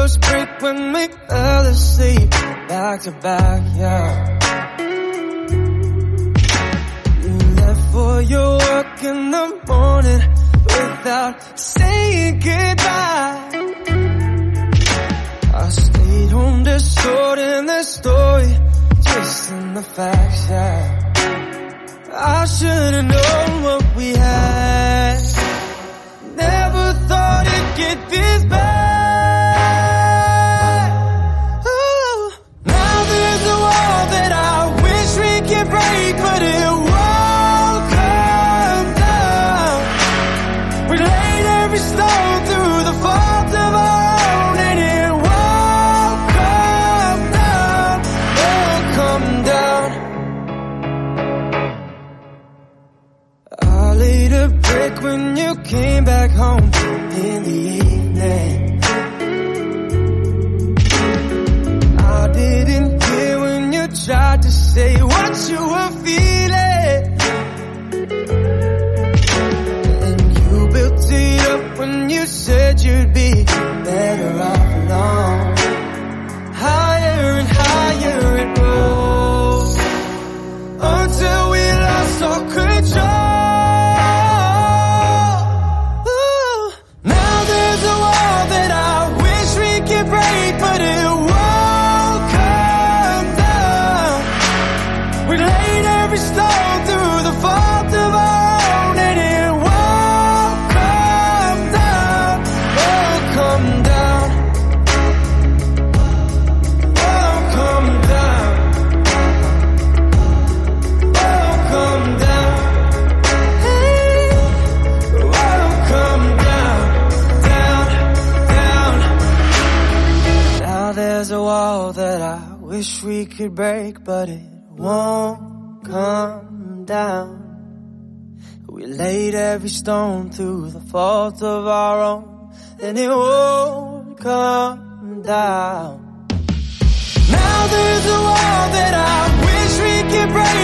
first break when we fell asleep, back to back, yeah. You left for your work in the morning without saying goodbye. I stayed home distorting the story, twisting the facts, yeah. I should've known what we had. Never thought it'd get this bad. Ooh. Now there's a wall that I wish we could break, but it won't come down. We laid every stone through the fault of our own, and it won't come down. Won't come down. I laid a brick when you came back home in the evening. I didn't hear when you tried to say what you were feeling, and you built it up when you said you'd be better off alone. Higher and higher it rose until we lost all control. But it won't come down. We laid every stone through the fault of our own, and it won't come down. Won't come down. Won't come down. Won't come down. Hey, won't come down. Down, down. Now there's a wall that I wish we could break, but it won't come down. We laid every stone through the fault of our own, and it won't come down. Now there's a wall that I wish we could break,